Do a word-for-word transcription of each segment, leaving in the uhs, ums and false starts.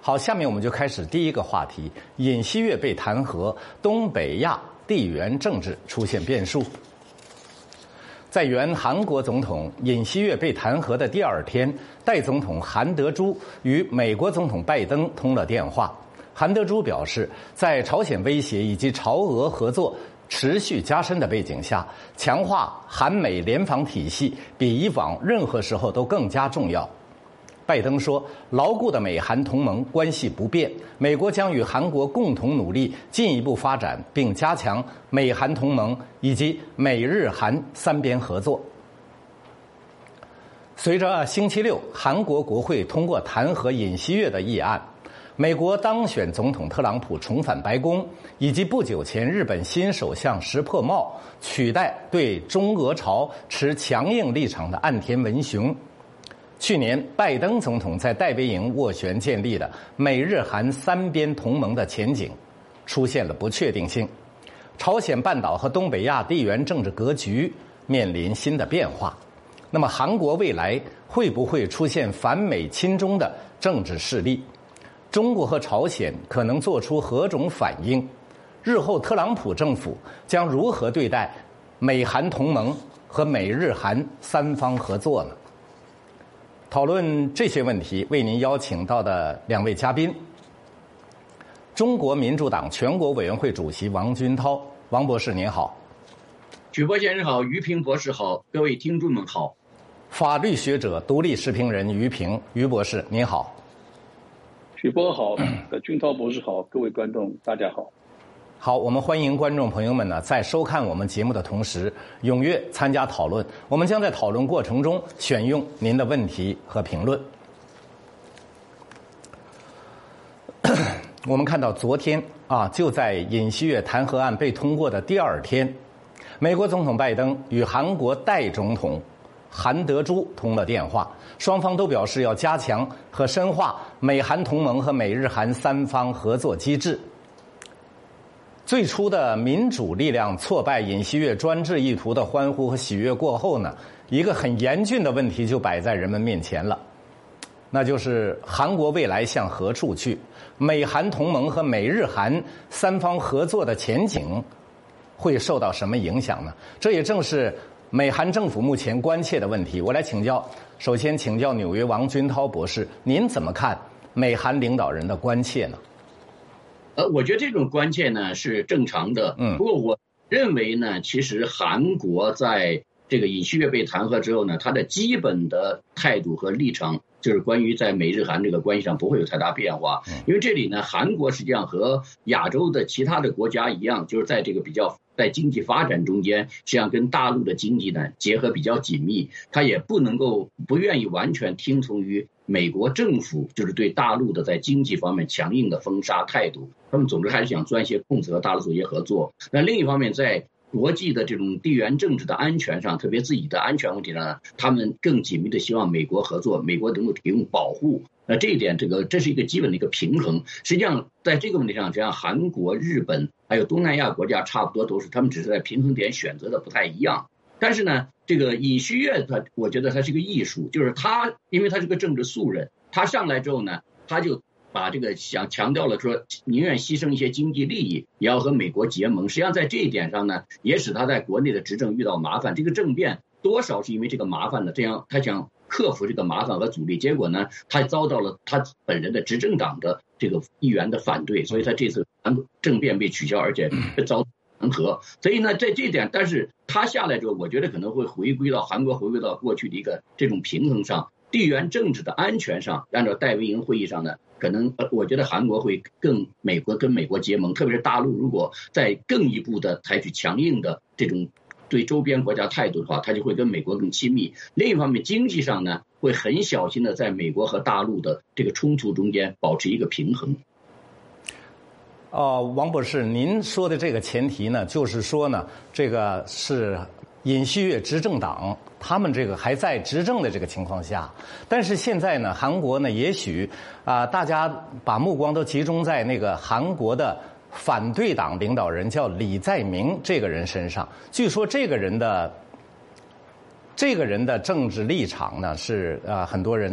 好，下面我们就开始第一个话题：尹锡悦被弹劾，东北亚地缘政治出现变数。在原韩国总统尹锡悦被弹劾的第二天，代总统韩德洙与美国总统拜登通了电话。韩德洙表示，在朝鲜威胁以及朝俄合作持续加深的背景下，强化韩美联防体系比以往任何时候都更加重要。拜登说，牢固的美韩同盟关系不变，美国将与韩国共同努力，进一步发展并加强美韩同盟以及美日韩三边合作。随着星期六韩国国会通过弹劾尹锡悦的议案，美国当选总统特朗普重返白宫，以及不久前日本新首相石破茂取代对中俄朝持强硬立场的岸田文雄，去年拜登总统在戴维营斡旋建立的美日韩三边同盟的前景出现了不确定性，朝鲜半岛和东北亚地缘政治格局面临新的变化。那么韩国未来会不会出现反美亲中的政治势力？中国和朝鲜可能做出何种反应？日后特朗普政府将如何对待美韩同盟和美日韩三方合作呢？讨论这些问题，为您邀请到的两位嘉宾：中国民主党全国委员会主席王军涛，王博士您好。 许波先生好，于平博士好，各位听众们好。 法律学者、独立时评人于平，于博士您好。 许波好，军涛博士好，各位观众大家好。 好，我们欢迎观众朋友们呢，在收看我们节目的同时，踊跃参加讨论。我们将在讨论过程中选用您的问题和评论。我们看到昨天啊，就在尹锡悦弹劾案被通过的第二天，美国总统拜登与韩国代总统韩德洙通了电话，双方都表示要加强和深化美韩同盟和美日韩三方合作机制。最初的民主力量挫败尹锡悦专制意图的欢呼和喜悦过后呢，一个很严峻的问题就摆在人们面前了，那就是韩国未来向何处去？美韩同盟和美日韩三方合作的前景会受到什么影响呢？这也正是美韩政府目前关切的问题。我来请教，首先请教纽约王军涛博士，您怎么看美韩领导人的关切呢？ 呃，我觉得这种关切呢是正常的。嗯，不过我认为呢，其实韩国在这个尹锡悦被弹劾之后呢，他的基本的态度和立场就是关于在美日韩这个关系上不会有太大变化。因为这里呢，韩国实际上和亚洲的其他的国家一样，就是在这个比较在经济发展中间，实际上跟大陆的经济呢结合比较紧密，他也不能够不愿意完全听从于美国政府就是对大陆的在经济方面强硬的封杀态度，他们总之还是想钻一些空子和大陆做一些合作。那另一方面，在国际的这种地缘政治的安全上，特别自己的安全问题上呢，他们更紧密的希望美国合作，美国能够提供保护。那这一点，这个这是一个基本的一个平衡。实际上，在这个问题上，实际上韩国、日本还有东南亚国家差不多都是，他们只是在平衡点选择的不太一样。但是呢，这个尹锡悦他，我觉得他是个艺术，就是他，因为他是个政治素人，他上来之后呢，他就把这个想强调了说，宁愿牺牲一些经济利益，也要和美国结盟。实际上在这一点上呢，也使他在国内的执政遇到麻烦。这个政变多少是因为这个麻烦的，这样他想克服这个麻烦和阻力，结果呢，他遭到了他本人的执政党的这个议员的反对，所以他这次政变被取消，而且遭弹劾。所以呢，在这一点，但是他下来之后，我觉得可能会回归到韩国回归到过去的一个这种平衡上，地缘政治的安全上，按照戴维营会议上呢，可能我觉得韩国会更美国跟美国结盟，特别是大陆如果再更一步的采取强硬的这种对周边国家态度的话，他就会跟美国更亲密。另一方面，经济上呢，会很小心的在美国和大陆的这个冲突中间保持一个平衡。 哦、呃，王博士，您说的这个前提呢，就是说呢，这个是尹锡悦执政党他们这个还在执政的这个情况下，但是现在呢，韩国呢，也许啊、呃，大家把目光都集中在那个韩国的反对党领导人叫李在明这个人身上。据说这个人的这个人的政治立场呢，是呃很多人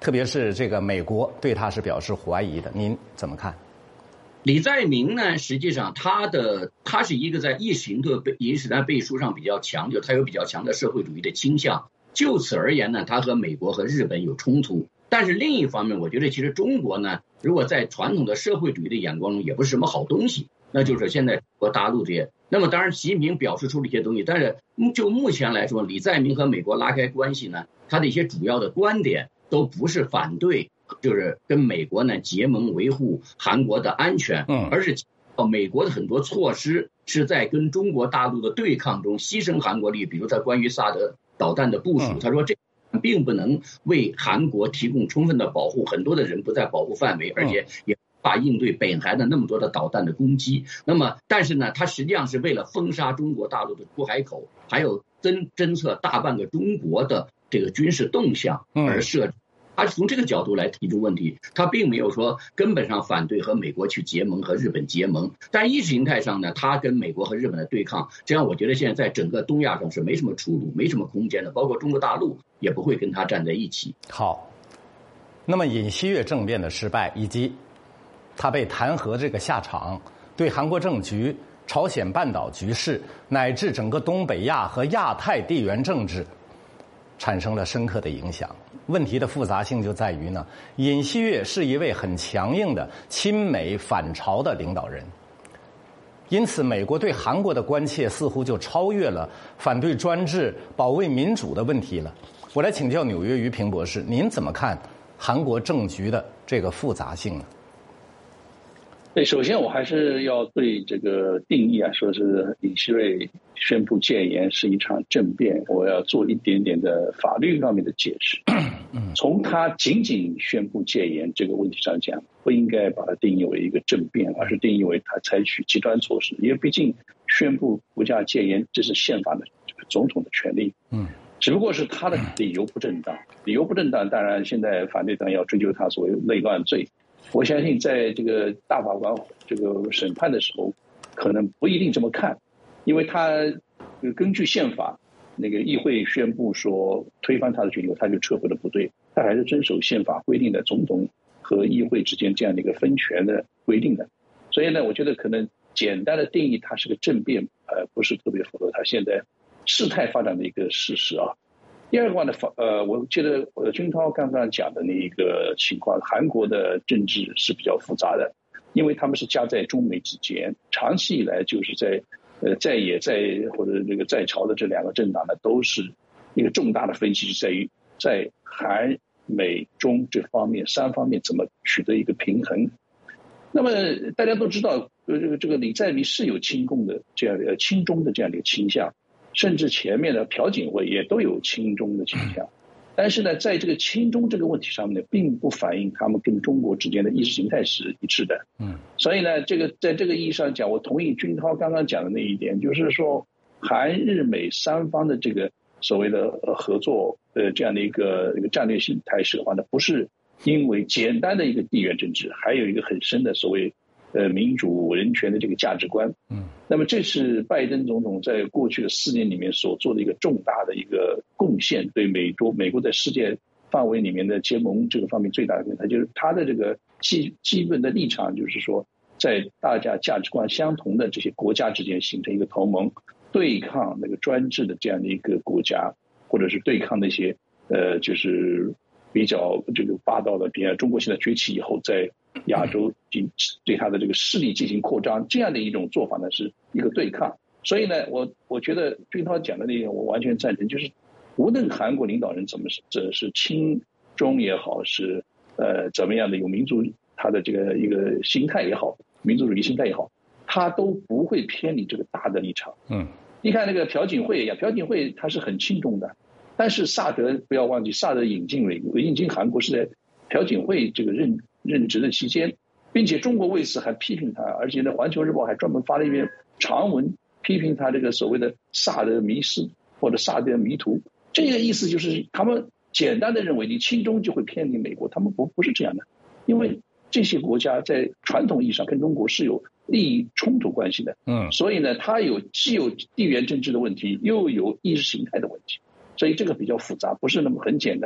特别是这个美国对他是表示怀疑的，您怎么看？ 李在明呢，实际上他的他是一个在意识形态背意识形态背书上比较强，就他有比较强的社会主义的倾向。就此而言呢，他和美国和日本有冲突。但是另一方面，我觉得其实中国呢，如果在传统的社会主义的眼光中，也不是什么好东西。那就是现在中国大陆这些。那么当然，习近平表示出了一些东西，但是就目前来说，李在明和美国拉开关系呢，他的一些主要的观点都不是反对，就是跟美国呢结盟维护韩国的安全， 嗯， 而是美国的很多措施是在跟中国大陆的对抗中牺牲韩国利益，比如他关于萨德导弹的部署，他说这并不能为韩国提供充分的保护，很多的人不在保护范围，而且也无法应对北韩的那么多的导弹的攻击。那么，但是呢，它实际上是为了封杀中国大陆的出海口，还有侦侦测大半个中国的这个军事动向而设置。他是从这个角度来提出问题，他并没有说根本上反对和美国去结盟和日本结盟，但意识形态上呢，他跟美国和日本的对抗，这样我觉得现在在整个东亚上是没什么出路，没什么空间的，包括中国大陆也不会跟他站在一起。 好，那么尹锡悦政变的失败以及他被弹劾这个下场，对韩国政局、朝鲜半岛局势乃至整个东北亚和亚太地缘政治产生了深刻的影响。问题的复杂性就在于呢，尹锡悦是一位很强硬的亲美反朝的领导人，因此美国对韩国的关切似乎就超越了反对专制、保卫民主的问题了。我来请教纽约于平博士，您怎么看韩国政局的这个复杂性呢？ 对，首先我还是要对这个定义啊，说是尹锡悦宣布戒严是一场政变，我要做一点点的法律方面的解释。从他仅仅宣布戒严这个问题上讲，不应该把它定义为一个政变，而是定义为他采取极端措施，因为毕竟宣布国家戒严，这是宪法的这个总统的权利。嗯，只不过是他的理由不正当，理由不正当，当然现在反对党要追究他所谓内乱罪。我相信在这个大法官这个审判的时候，可能不一定这么看，因为他根据宪法，那个议会宣布说推翻他的决定，他就撤回了不对，他还是遵守宪法规定的总统和议会之间这样的一个分权的规定的。所以呢，我觉得可能简单的定义它是个政变，呃，不是特别符合他现在事态发展的一个事实啊。第二个话呢，呃，我记得呃军涛刚刚讲的那一个情况，韩国的政治是比较复杂的，因为他们是夹在中美之间，长期以来就是在呃在野在或者这个在朝的这两个政党呢，都是一个重大的分歧是在于在韩美中这方面三方面怎么取得一个平衡。那么大家都知道，呃这个这个李在明是有亲共的这样的亲中的这样的一个倾向。甚至前面的朴槿惠也都有亲中的倾向，但是呢，在这个亲中这个问题上面呢，并不反映他们跟中国之间的意识形态是一致的。嗯，所以呢，这个在这个意义上讲，我同意军涛刚刚讲的那一点，就是说，韩日美三方的这个所谓的合作，呃，这样的一个一个战略性态势的话呢，不是因为简单的一个地缘政治，还有一个很深的所谓呃民主人权的这个价值观。嗯。那么这是拜登总统在过去的四年里面所做的一个重大的一个贡献，对美国美国在世界范围里面的结盟这个方面最大的贡献，就是他的这个基基本的立场，就是说在大家价值观相同的这些国家之间形成一个同盟，对抗那个专制的这样的一个国家，或者是对抗那些呃就是比较这个霸道的，比如中国现在崛起以后在亚洲对他的这个势力进行扩张，这样的一种做法呢，是一个对抗。所以呢，我我觉得军涛讲的那点我完全赞成，就是无论韩国领导人怎么这是亲中也好，是呃怎么样的有民族他的这个一个心态也好，民族主义心态也好，他都不会偏离这个大的立场。嗯，你看那个朴槿惠一样，朴槿惠他是很亲中的，但是萨德不要忘记，萨德引进美国引进韩国是在朴槿惠这个任任职的期间，并且中国为此还批评他，而且呢，《环球日报》还专门发了一篇长文批评他这个所谓的萨德迷失或者萨德迷途。这个意思就是他们简单的认为你亲中就会偏离美国，他们不不是这样的，因为这些国家在传统意义上跟中国是有利益冲突关系的。嗯，所以呢，它有既有地缘政治的问题，又有意识形态的问题，所以这个比较复杂，不是那么很简单的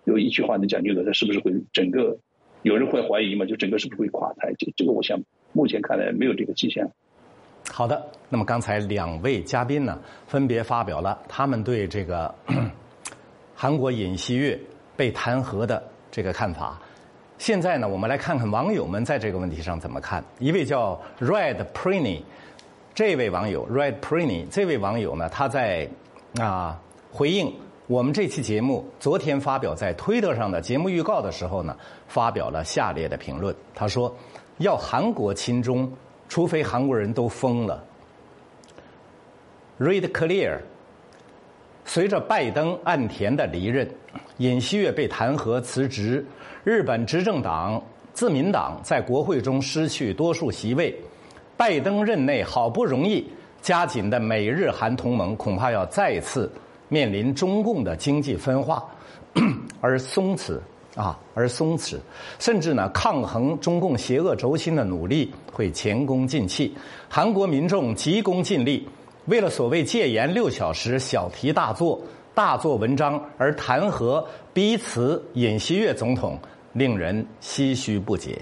有一句话能讲究的，它是不是会整个有人会怀疑嘛？就整个是不是会垮台？这这个我想目前看来没有这个迹象。 好的，那么刚才两位嘉宾呢，分别发表了他们对这个韩国尹锡悦被弹劾的这个看法。现在呢，我们来看看网友们在这个问题上怎么看。一位叫 Red Prini， 这位网友 Red Prini 这位网友呢，他在啊回应我们这期节目昨天发表在推特上的节目预告的时候呢，发表了下列的评论。他说：“要韩国亲中，除非韩国人都疯了。” Read clear。随着拜登、岸田的离任，尹锡悦被弹劾辞职，日本执政党自民党在国会中失去多数席位，拜登任内好不容易加紧的美日韩同盟恐怕要再次面临中共的经济分化而松弛啊，而松弛，甚至呢抗衡中共邪恶轴心的努力会前功尽弃。韩国民众急功近利，为了所谓戒严六小时小题大做、大做文章而弹劾逼辞尹锡悦总统，令人唏嘘不解。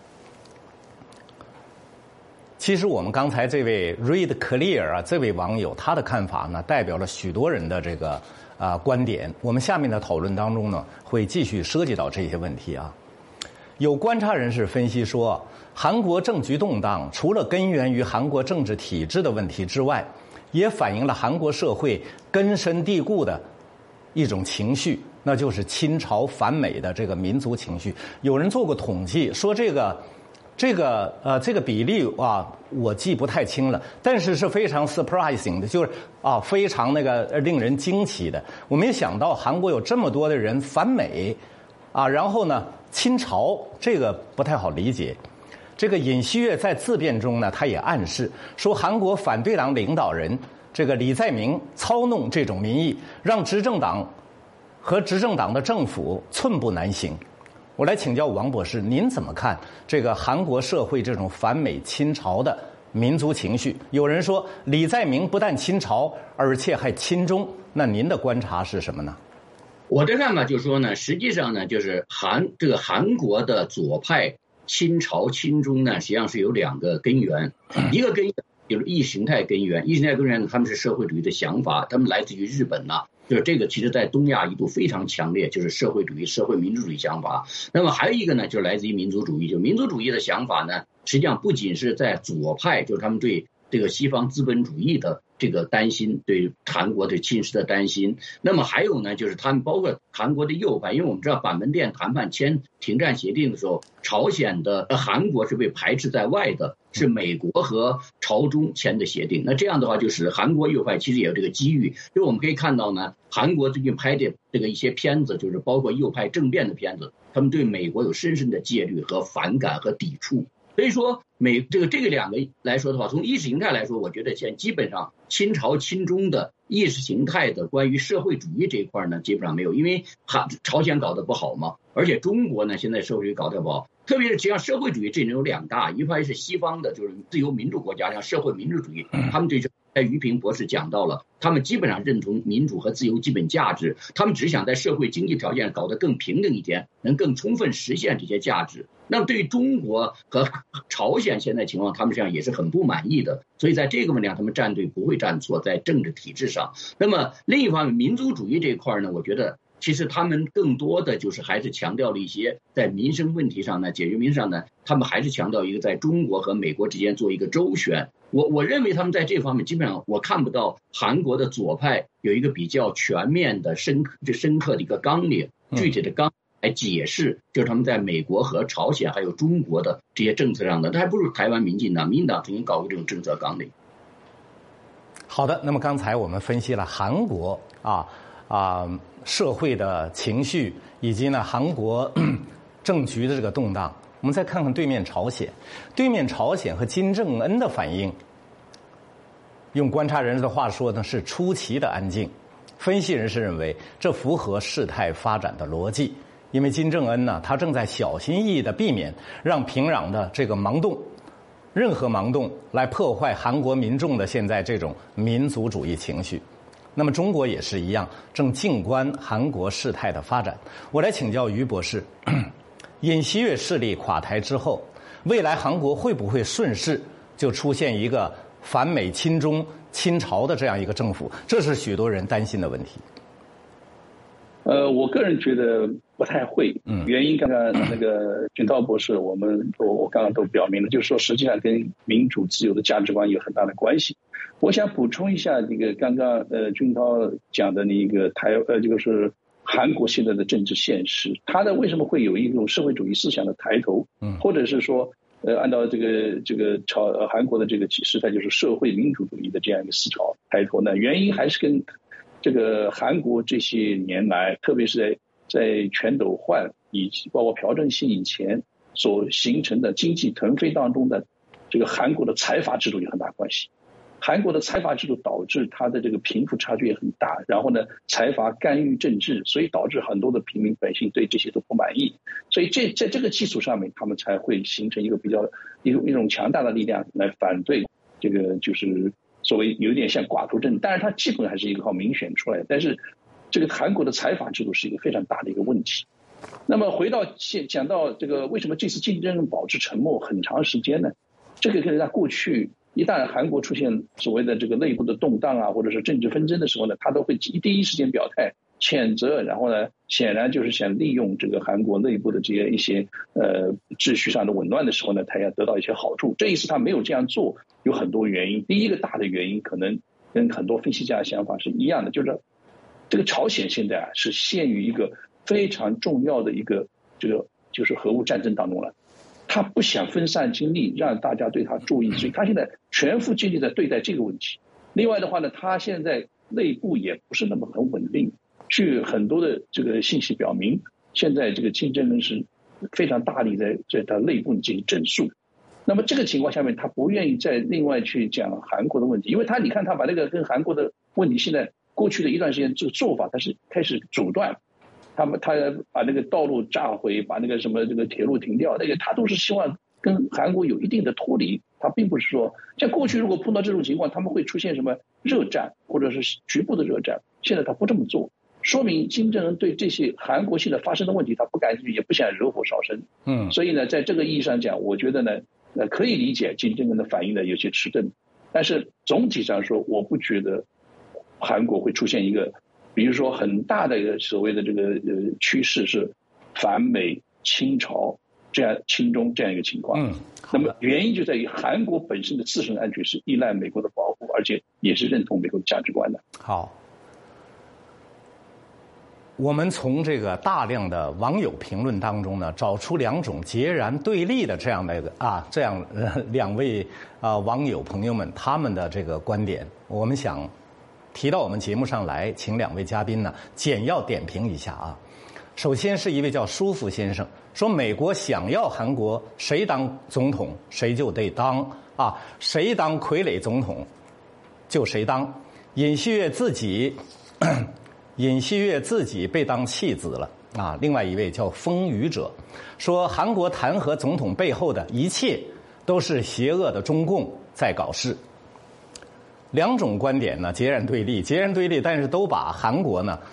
其实我们刚才这位 Read Clear 啊，这位网友他的看法呢，代表了许多人的这个啊、呃、观点。我们下面的讨论当中呢，会继续涉及到这些问题啊。有观察人士分析说，韩国政局动荡，除了根源于韩国政治体制的问题之外，也反映了韩国社会根深蒂固的一种情绪，那就是亲朝反美的这个民族情绪。有人做过统计，说这个这个呃这个比例啊，我记不太清了，但是是非常 surprising 的，就是啊非常那个令人惊奇的。我没想到韩国有这么多的人反美啊，然后呢亲朝，这个不太好理解。这个尹锡悦在自辩中呢，他也暗示说，韩国反对党领导人这个李在明操弄这种民意，让执政党和执政党的政府寸步难行。我来请教王博士，您怎么看这个韩国社会这种反美亲朝的民族情绪？有人说李在明不但亲朝，而且还亲中，那您的观察是什么呢？ 我的看法就是说呢，实际上呢，就是韩这个韩国的左派亲朝亲中呢，实际上是有两个根源，一个根源就是意识形态根源，意识形态根源他们是社会主义的想法，他们来自于日本呐、啊，就是这个其实在东亚一度非常强烈，就是社会主义、社会民主主义想法。那么还有一个呢，就是来自于民族主义，就民族主义的想法呢，实际上不仅是在左派，就是他们对这个西方资本主义的这个担心，对韩国的侵蚀的担心。那么还有呢，就是他们包括韩国的右派，因为我们知道板门店谈判签停战协定的时候，朝鲜的韩国是被排斥在外的，是美国和朝中签的协定。那这样的话，就是韩国右派其实也有这个机遇，就我们可以看到呢，韩国最近拍的这个一些片子，就是包括右派政变的片子，他们对美国有深深的戒律和反感和抵触。所以说美这个这个两个来说的话，从意识形态来说，我觉得现在基本上亲朝亲中的意识形态的关于社会主义这一块呢，基本上没有，因为韩朝鲜搞得不好嘛，而且中国呢现在社会主义搞得不好，特别是实际上社会主义阵营有两大，一派是西方的，就是自由民主国家，像社会民主主义，他们对这在于平博士讲到了，他们基本上认同民主和自由基本价值，他们只想在社会经济条件搞得更平等一点，能更充分实现这些价值。那么对于中国和朝鲜现在情况，他们实际上也是很不满意的，所以在这个问题上，他们站队不会站错，在政治体制上。那么另一方面，民族主义这一块呢，我觉得其实他们更多的就是还是强调了一些在民生问题上呢，解决民生上呢，他们还是强调一个在中国和美国之间做一个周旋。我我认为他们在这方面基本上我看不到韩国的左派有一个比较全面的深刻这深刻的一个纲领，具体的纲来解释，就是他们在美国和朝鲜还有中国的这些政策上的，他还不如台湾民进党，民进党曾经搞过这种政策纲领。 好的，那么刚才我们分析了韩国啊啊社会的情绪，以及呢韩国政局的这个动荡。我们再看看对面朝鲜，对面朝鲜和金正恩的反应，用观察人士的话说呢，是出奇的安静。分析人士认为，这符合事态发展的逻辑，因为金正恩呢，他正在小心翼翼地避免让平壤的这个盲动，任何盲动来破坏韩国民众的现在这种民族主义情绪。 那么中国也是一样，正静观韩国事态的发展。我来请教于博士，尹锡悦势力垮台之后，未来韩国会不会顺势就出现一个反美亲中亲朝的这样一个政府？这是许多人担心的问题。 呃，我个人觉得不太会。嗯，原因刚刚那个俊涛博士，我们我我刚刚都表明了，就是说实际上跟民主自由的价值观有很大的关系。我想补充一下这个刚刚呃俊涛讲的那个台呃这个是韩国现在的政治现实，它的为什么会有一种社会主义思想的抬头？嗯，或者是说呃按照这个这个朝呃韩国的这个时态，就是社会民主主义的这样一个思潮抬头呢？原因还是跟这个韩国这些年来，特别是在在全斗焕以及包括朴正熙以前所形成的经济腾飞当中的这个韩国的财阀制度有很大关系。韩国的财阀制度导致它的这个贫富差距也很大，然后呢，财阀干预政治，所以导致很多的平民百姓对这些都不满意。所以这在这个基础上面，他们才会形成一个比较一种一种强大的力量来反对这个就是所谓有点像寡头政，但是它基本还是一个靠民选出来的。但是这个韩国的财阀制度是一个非常大的一个问题。那么回到现讲到这个为什么这次金正恩保持沉默很长时间呢？这个跟他过去一旦韩国出现所谓的这个内部的动荡啊，或者是政治纷争的时候呢，他都会第一时间表态谴责，然后呢，显然就是想利用这个韩国内部的这些一些呃秩序上的紊乱的时候呢，他要得到一些好处。这一次他没有这样做，有很多原因。第一个大的原因可能跟很多分析家的想法是一样的，就是这个朝鲜现在啊是陷于一个非常重要的一个这个就是核武战争当中了。他不想分散精力，让大家对他注意，所以他现在全副精力在对待这个问题。另外的话呢，他现在内部也不是那么很稳定。据很多的这个信息表明，现在这个金正恩是非常大力在在他内部进行整肃。那么这个情况下面，他不愿意再另外去讲韩国的问题，因为他你看他把那个跟韩国的问题，现在过去的一段时间这个做法，他是开始阻断。他们他把那个道路炸毁，把那个什么这个铁路停掉，那个他都是希望跟韩国有一定的脱离。他并不是说像过去如果碰到这种情况，他们会出现什么热战或者是局部的热战。现在他不这么做，说明金正恩对这些韩国现在发生的问题他不感兴趣，也不想惹火烧身。嗯，所以呢，在这个意义上讲，我觉得呢，呃，可以理解金正恩的反应呢有些迟钝，但是总体上说，我不觉得韩国会出现一个。比如说很大的一个所谓的这个呃趋势是反美亲朝这样亲中这样一个情况。嗯，那么原因就在于韩国本身的自身安全是依赖美国的保护，而且也是认同美国的价值观的。 好，我们从这个大量的网友评论当中呢，找出两种截然对立的这样的一个啊这样、呃、两位啊网友朋友们他们的这个观点，我们想提到我们节目上来，请两位嘉宾呢简要点评一下啊。首先是一位叫舒服先生说，美国想要韩国谁当总统谁就得当啊，谁当傀儡总统就谁当。尹锡悦自己尹锡悦自己被当弃子了啊。另外一位叫风雨者说，韩国弹劾总统背后的一切都是邪恶的中共在搞事。两种观点呢截然对立，截然对立，但是都把韩国呢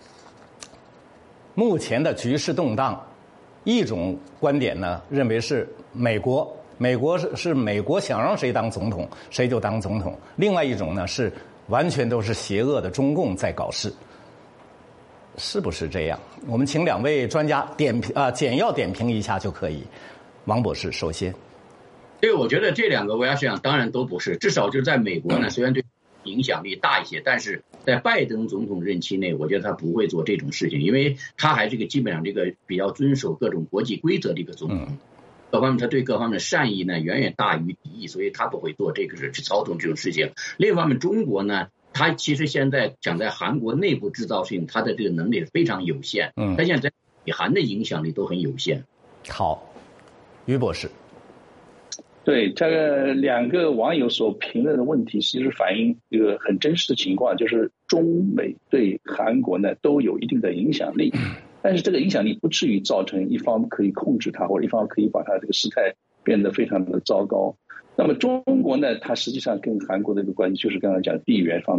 目前的局势动荡，一种观点呢认为是美国，美国是是美国想让谁当总统谁就当总统，另外一种呢是完全都是邪恶的中共在搞事，是不是这样？我们请两位专家点评啊简要点评一下就可以。王博士首先。 对，我觉得这两个国家实际上当然都不是，至少就是在美国呢，虽然对影响力大一些，但是在拜登总统任期内，我觉得他不会做这种事情，因为他还是个基本上这个比较遵守各种国际规则的一个总统，各方面他对各方面的善意呢远远大于敌意，所以他不会做这个事去操纵这种事情。另一方面，中国呢，他其实现在讲在韩国内部制造事情，他的这个能力非常有限，嗯，他现在北韩的影响力都很有限。 好，于博士。 对，这个两个网友所评论的问题，其实反映一个很真实的情况，就是中美对韩国呢都有一定的影响力，但是这个影响力不至于造成一方可以控制它，或者一方可以把它这个事态变得非常的糟糕。那么中国呢，它实际上跟韩国的一个关系，就是刚才讲地缘方面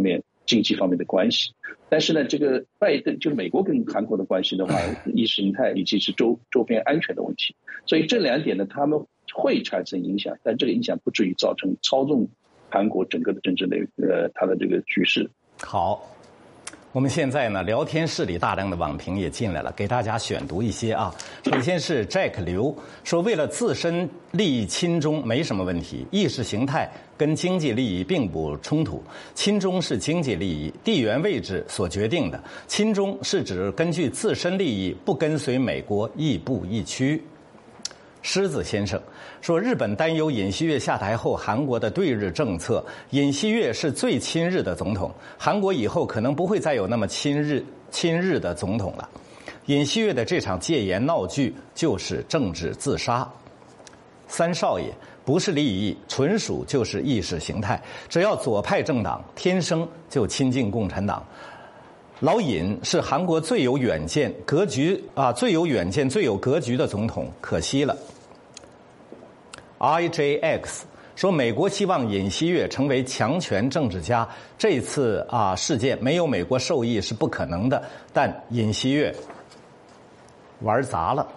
经济方面的关系。但是呢，这个拜登就是美国跟韩国的关系的话，意识形态以及是周周边安全的问题，所以这两点呢，他们会产生影响，但这个影响不至于造成操纵韩国整个的政治的呃它的这个局势。 好，我们现在呢，聊天室里大量的网评也进来了，给大家选读一些啊。首先是 Jack 刘说，为了自身利益亲中没什么问题，意识形态跟经济利益并不冲突，亲中是经济利益、地缘位置所决定的，亲中是指根据自身利益不跟随美国亦步亦趋。狮子先生说，日本担忧尹锡悦下台后韩国的对日政策，尹锡悦是最亲日的总统，韩国以后可能不会再有那么亲日亲日的总统了。尹锡悦的这场戒严闹剧就是政治自杀。三少爷不是利益，纯属就是意识形态，只要左派政党天生就亲近共产党。老尹是韩国最有远见、格局啊，最有远见、最有格局的总统，可惜了。I J X 说，美国希望尹锡悦成为强权政治家，这次啊事件没有美国受益是不可能的，但尹锡悦玩砸了，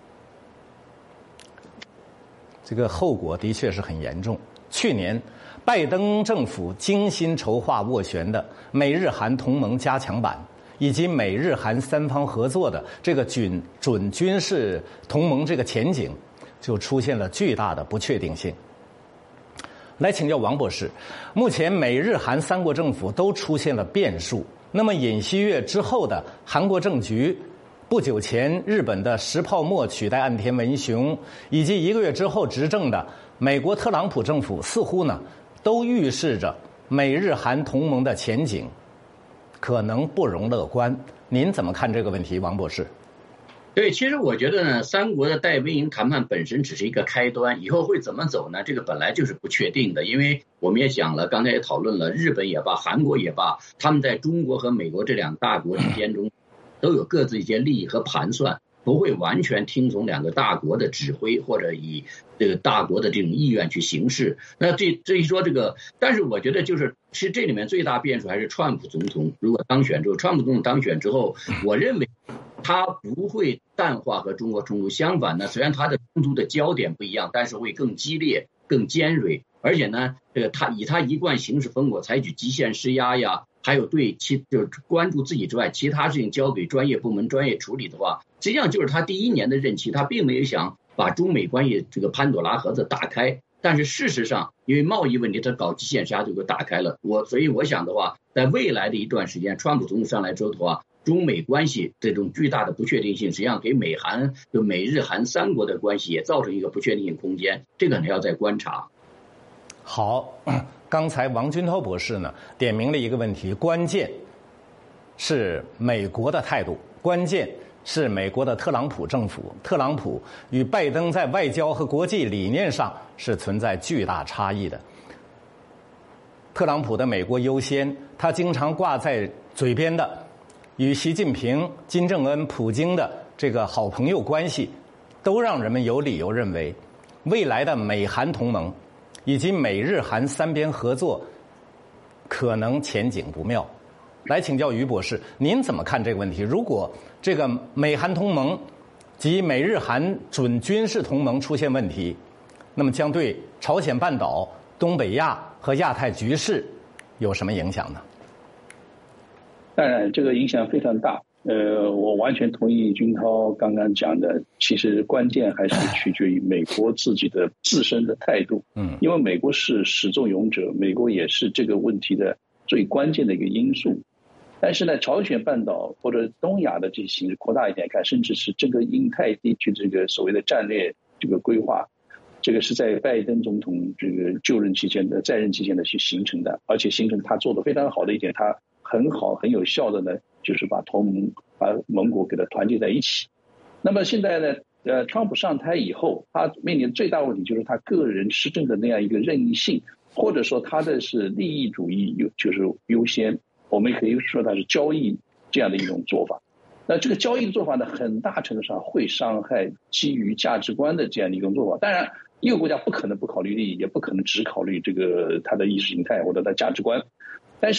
这个后果的确是很严重。去年拜登政府精心筹划斡旋的美日韩同盟加强版，以及美日韩三方合作的这个准准军事同盟这个前景，就出现了巨大的不确定性。来请教王博士，目前美日韩三国政府都出现了变数，那么尹锡悦之后的韩国政局，不久前日本的石泡沫取代岸田文雄，以及一个月之后执政的美国特朗普政府，似乎呢都预示着美日韩同盟的前景可能不容乐观。您怎么看这个问题，王博士？ 对，其实我觉得呢，三国的带兵营谈判本身只是一个开端，以后会怎么走呢？这个本来就是不确定的，因为我们也讲了，刚才也讨论了，日本也罢，韩国也罢，他们在中国和美国这两大国之间中都有各自一些利益和盘算，不会完全听从两个大国的指挥，或者以这个大国的这种意愿去行事。那这这一说这个，但是我觉得就是其实这里面最大变数还是川普总统如果当选之后，川普总统当选之后，我认为他不会淡化和中国冲突，相反呢，虽然他的冲突的焦点不一样，但是会更激烈、更尖锐，而且呢，这个他以他一贯行事风格，采取极限施压呀，还有对其就是关注自己之外，其他事情交给专业部门专业处理的话，实际上就是他第一年的任期，他并没有想把中美关系这个潘朵拉盒子打开，但是事实上，因为贸易问题，他搞极限施压就给打开了。我所以我想的话，在未来的一段时间，川普总统上来之后的话，中美关系这种巨大的不确定性，实际上给美韩就美日韩三国的关系也造成一个不确定性空间，这个呢要再观察。 好，刚才王军涛博士呢点明了一个问题，关键是美国的态度，关键是美国的特朗普政府，特朗普与拜登在外交和国际理念上是存在巨大差异的。特朗普的美国优先，他经常挂在嘴边的与习近平、金正恩、普京的这个好朋友关系，都让人们有理由认为，未来的美韩同盟以及美日韩三边合作可能前景不妙。来请教于博士，您怎么看这个问题？如果这个美韩同盟及美日韩准军事同盟出现问题，那么将对朝鲜半岛、东北亚和亚太局势有什么影响呢？ 当然，这个影响非常大。呃，我完全同意军涛刚刚讲的，其实关键还是取决于美国自己的自身的态度。嗯，因为美国是始作俑者，美国也是这个问题的最关键的一个因素。但是呢，朝鲜半岛或者东亚的这些形势扩大一点看，甚至是这个印太地区这个所谓的战略这个规划，这个是在拜登总统这个就任期间的在任期间的去形成的，而且形成他做得非常好的一点，他很好很有效的呢，就是把同盟把盟国给它团结在一起。那么现在呢，呃，川普上台以后，他面临的最大问题就是他个人施政的那样一个任意性，或者说他的是利益主义优就是优先，我们可以说他是交易这样的一种做法。那这个交易的做法呢，很大程度上会伤害基于价值观的这样的一种做法。当然，一个国家不可能不考虑利益，也不可能只考虑这个他的意识形态或者他价值观。但是呢，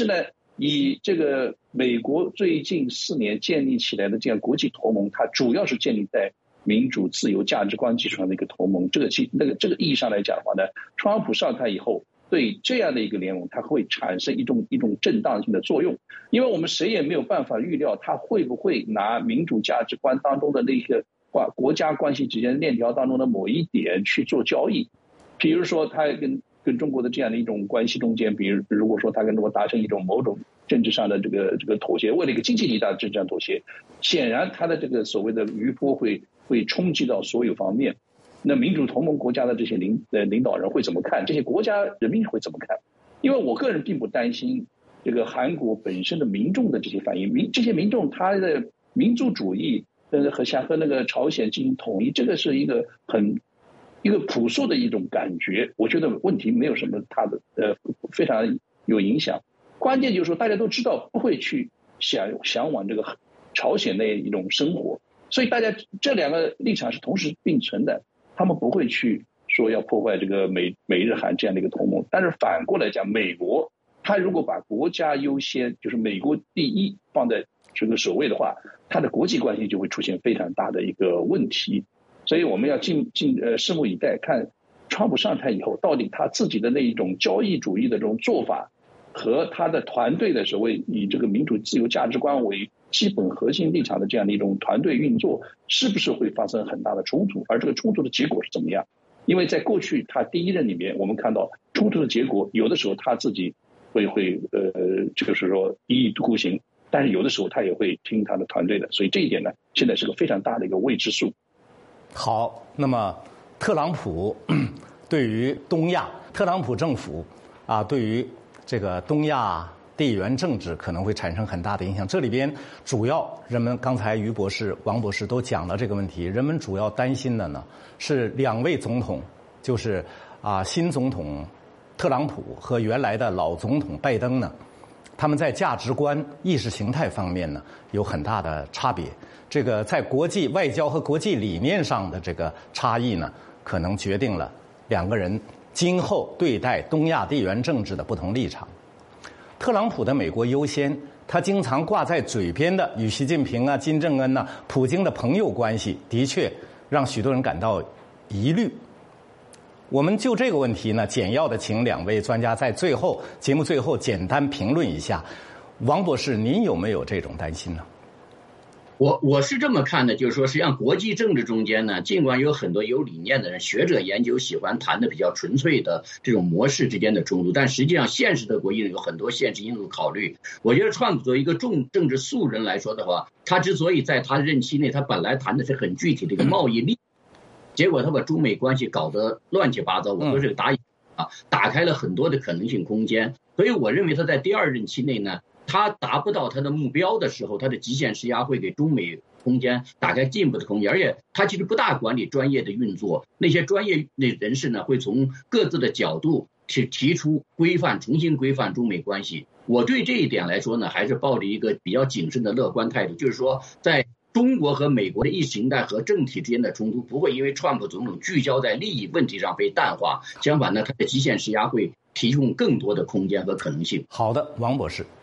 以这个美国最近四年建立起来的这样国际同盟，它主要是建立在民主自由价值观基础上的一个同盟。这个其那个这个意义上来讲的话呢，特朗普上台以后，对这样的一个联盟，它会产生一种一种震荡性的作用，因为我们谁也没有办法预料它会不会拿民主价值观当中的那些国家关系之间链条当中的某一点去做交易，比如说他跟跟中国的这样的一种关系中间，比如如果说他跟中国达成一种某种政治上的这个这个妥协，为了一个经济利益的政治上妥协，显然他的这个所谓的余波会会冲击到所有方面。那民主同盟国家的这些领呃领导人会怎么看？这些国家人民会怎么看？因为我个人并不担心这个韩国本身的民众的这些反应，民这些民众他的民族主义呃和想和那个朝鲜进行统一，这个是一个很一个朴素的一种感觉，我觉得问题没有什么他的呃非常有影响。关键就是说大家都知道不会去想向往这个朝鲜那一种生活，所以大家这两个立场是同时并存的，他们不会去说要破坏这个美美日韩这样的一个同盟。但是反过来讲，美国他如果把国家优先，就是美国第一放在这个首位的话，他的国际关系就会出现非常大的一个问题。所以我们要进进呃拭目以待，看川普上台以后，到底他自己的那一种交易主义的这种做法，和他的团队的所谓以这个民主自由价值观为基本核心立场的这样的一种团队运作，是不是会发生很大的冲突？而这个冲突的结果是怎么样？因为在过去他第一任里面，我们看到冲突的结果，有的时候他自己会会呃，就是说一意孤行，但是有的时候他也会听他的团队的，所以这一点呢，现在是个非常大的一个未知数。 好，那么特朗普对于东亚，特朗普政府啊，对于这个东亚地缘政治可能会产生很大的影响。这里边主要人们刚才于博士、王博士都讲了这个问题，人们主要担心的呢是两位总统，就是啊新总统特朗普和原来的老总统拜登呢，他们在价值观、意识形态方面呢有很大的差别。这个在国际外交和国际理念上的这个差异呢，可能决定了两个人今后对待东亚地缘政治的不同立场。特朗普的美国优先，他经常挂在嘴边的与习近平啊、金正恩呐、普京的朋友关系，的确让许多人感到疑虑。我们就这个问题呢，简要的请两位专家在最后节目最后简单评论一下。王博士，您有没有这种担心呢？ 我我是这么看的，就是说实际上国际政治中间呢，尽管有很多有理念的人、学者研究喜欢谈的比较纯粹的这种模式之间的冲突，但实际上现实的国际有很多现实因素考虑。我觉得川普作为一个重政治素人来说的话，他之所以在他任期内，他本来谈的是很具体的一个贸易利益，结果他把中美关系搞得乱七八糟，我说这个打啊打开了很多的可能性空间。所以我认为他在第二任期内呢，他达不到他的目标的时候，他的极限施压会给中美空间打开进步的空间，而且他其实不大管理专业的运作，那些专业的人士呢会从各自的角度去提出规范，重新规范中美关系。我对这一点来说呢，还是抱着一个比较谨慎的乐观态度，就是说在中国和美国的意识形态和政体之间的冲突不会因为川普总统聚焦在利益问题上被淡化，相反呢，他的极限施压会提供更多的空间和可能性。 好的，王博士。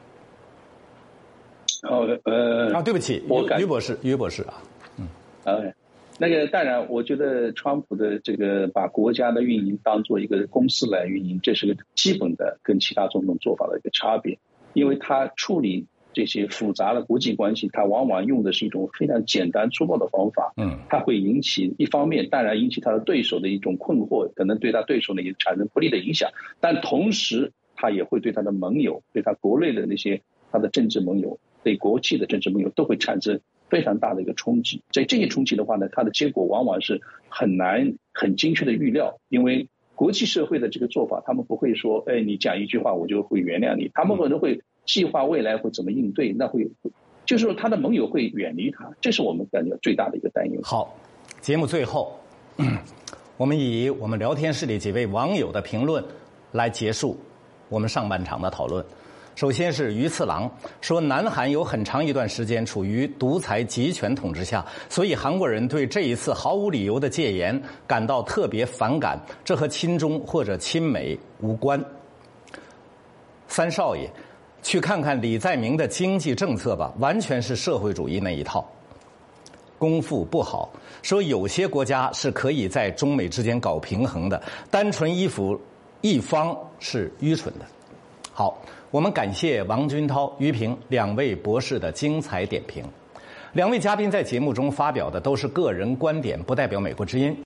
好的，呃， 啊，对不起，于博士，于博士啊，嗯， 呃，那个当然，我觉得川普的这个把国家的运营当做一个公司来运营，这是个基本的跟其他总统做法的一个差别，因为他处理这些复杂的国际关系，他往往用的是一种非常简单粗暴的方法，嗯，他会引起一方面当然引起他的对手的一种困惑，可能对他对手呢也产生不利的影响，但同时他也会对他的盟友，对他国内的那些他的政治盟友，对国际的政治盟友都会产生非常大的一个冲击。所以这些冲击的话呢，它的结果往往是很难很精确的预料，因为国际社会的这个做法，他们不会说，哎，你讲一句话我就会原谅你，他们可能会计划未来会怎么应对，那会就是说他的盟友会远离他，这是我们感觉最大的一个担忧。 好，节目最后，嗯，我们以我们聊天室里几位网友的评论来结束我们上半场的讨论。首先是于次郎说，南韩有很长一段时间处于独裁集权统治下，所以韩国人对这一次毫无理由的戒严感到特别反感，这和亲中或者亲美无关。三少爷， 去看看李在明的经济政策吧，完全是社会主义那一套。功夫不好，说有些国家是可以在中美之间搞平衡的，单纯依附一方是愚蠢的。好，我们感谢王军涛、于平两位博士的精彩点评。两位嘉宾在节目中发表的都是个人观点，不代表美国之音。